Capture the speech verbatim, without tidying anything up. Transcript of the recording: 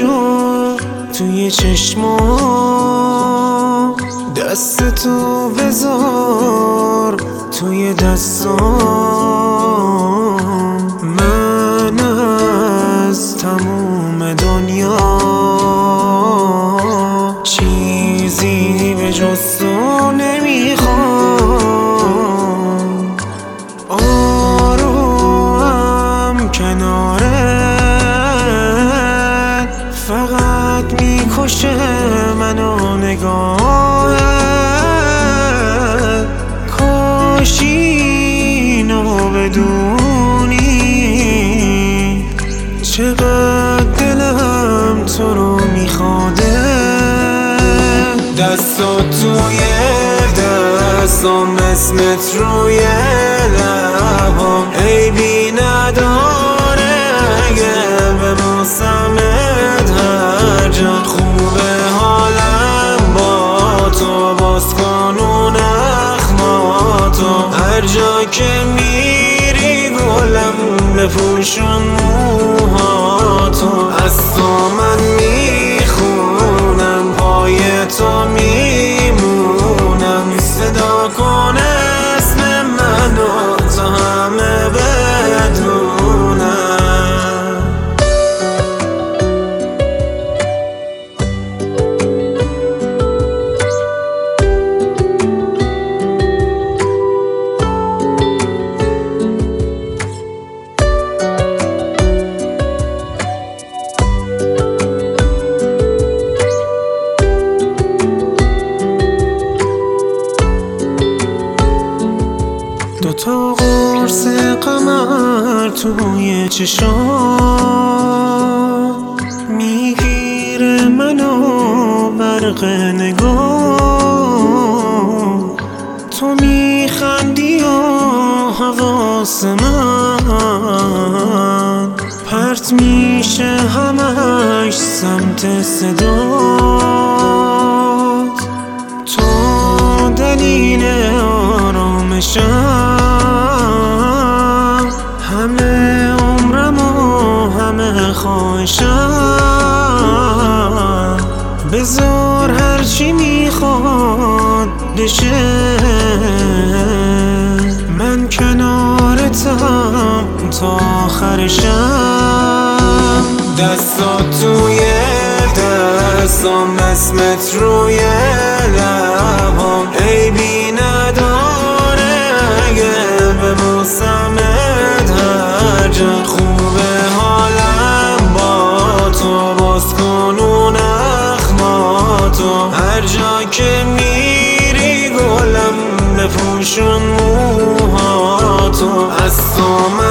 شو توی چشمام، دست تو بذار توی دستام. من از تموم دنیا چیزی به جز تو نمیخوام. آروم کنارت فقط میکشه منو نگاهت. کاش اینو بدونی چقدر دلم تو رو میخواده. دستات توی دستام، اسمت روی لبام، عیبی نداره اگه ببوسمت هر جا. خوبه حالم با تو، باز کن اون اخماتو. هر جا که میری گلم بپوشون موهاتو. از تو من میخونم، پای تو میمونم. صدا کن اسم منو تا همه بدونم. دوتا قرص قمر توی چشام، میگیره منو برق نگاه. تو میخندی و حواس من پرت میشه همش سمت صدات. تو دلیل آرامشم، همه عمرم و همه خواهشم. بذار هرچی میخواد بشه، من کنارتم تا آخرشم. دستات توی دستام، اسمت روی لبام، عیبی نداره اگه ببوسمت هر جا. خوبه حالم با تو، باز کن اون اخماتو. هر جا که میری گلم بپوشون موهاتو. از تو